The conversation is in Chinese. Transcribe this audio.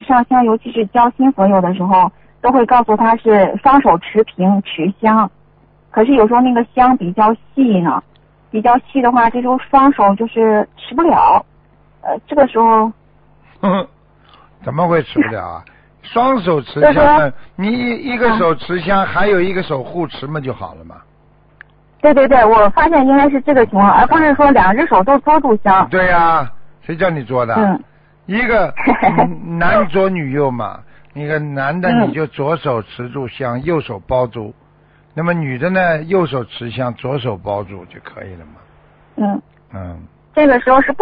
上香，尤其是交新朋友的时候，都会告诉他是双手持瓶持香。可是有时候那个香比较细呢，比较细的话，这时候双手就是持不了。这个时候， 怎么会持不了啊？双手持香，你一个手持香，还有一个手护持嘛就好了嘛。 对对对，我发现应该是这个情况，而不是说两只手都捉住香。 对呀，谁叫你捉的？一个男左女右嘛，那个男的你就左手持住香，右手包住，那么女的呢，右手持香，左手包住就可以了嘛。 这个时候是不